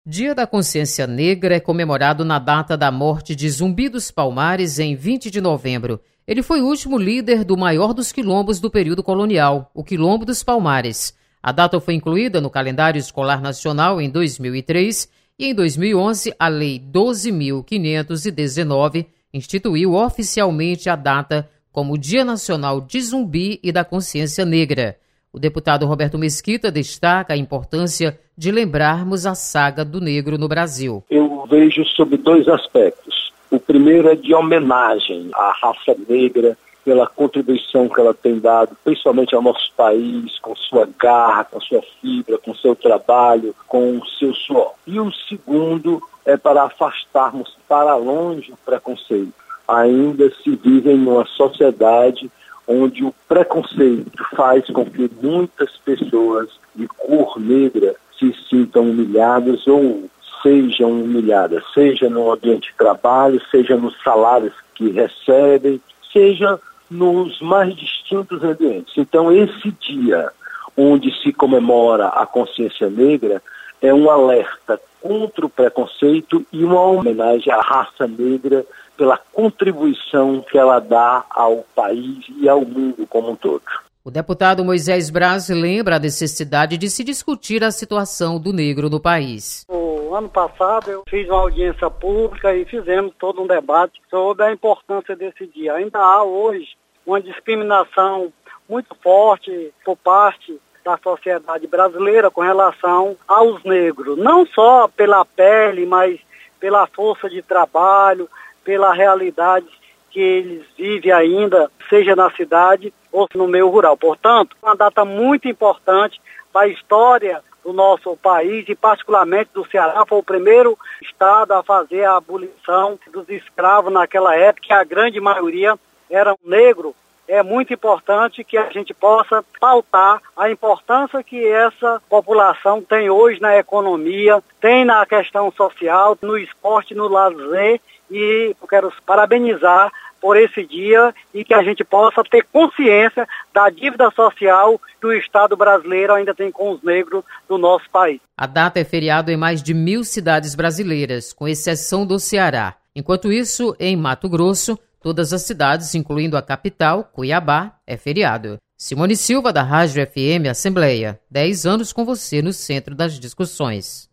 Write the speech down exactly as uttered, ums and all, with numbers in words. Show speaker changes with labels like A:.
A: Dia da Consciência Negra é comemorado na data da morte de Zumbi dos Palmares, em vinte de novembro. Ele foi o último líder do maior dos quilombos do período colonial, o Quilombo dos Palmares. A data foi incluída no calendário escolar nacional em dois mil e três e em dois mil e onze a Lei doze mil quinhentos e dezenove instituiu oficialmente a data como Dia Nacional de Zumbi e da Consciência Negra. O deputado Roberto Mesquita destaca a importância de lembrarmos a saga do negro no Brasil.
B: Eu vejo sob dois aspectos. O primeiro é de homenagem à raça negra pela contribuição que ela tem dado, principalmente ao nosso país, com sua garra, com sua fibra, com seu trabalho, com o seu suor. E o segundo é para afastarmos para longe o preconceito. Ainda se vive em uma sociedade onde o preconceito faz com que muitas pessoas de cor negra se sintam humilhadas ou sejam humilhadas, seja no ambiente de trabalho, seja nos salários que recebem, seja nos mais distintos ambientes. Então, esse dia onde se comemora a consciência negra é um alerta contra o preconceito e uma homenagem à raça negra pela contribuição que ela dá ao país e ao mundo como um todo.
A: O deputado Moisés Braz lembra a necessidade de se discutir a situação do negro no país.
C: No ano passado eu fiz uma audiência pública e fizemos todo um debate sobre a importância desse dia. Ainda há hoje uma discriminação muito forte por parte da sociedade brasileira com relação aos negros, não só pela pele, mas pela força de trabalho, pela realidade que eles vivem ainda, seja na cidade ou no meio rural. Portanto, uma data muito importante para a história do nosso país e particularmente do Ceará. Foi o primeiro estado a fazer a abolição dos escravos naquela época, que a grande maioria eram negros. É muito importante que a gente possa pautar a importância que essa população tem hoje na economia, tem na questão social, no esporte, no lazer. E eu quero parabenizar por esse dia e que a gente possa ter consciência da dívida social que o Estado brasileiro ainda tem com os negros do nosso país.
A: A data é feriado em mais de mil cidades brasileiras, com exceção do Ceará. Enquanto isso, em Mato Grosso, todas as cidades, incluindo a capital, Cuiabá, é feriado. Simone Silva, da Rádio F M Assembleia. dez anos com você no centro das discussões.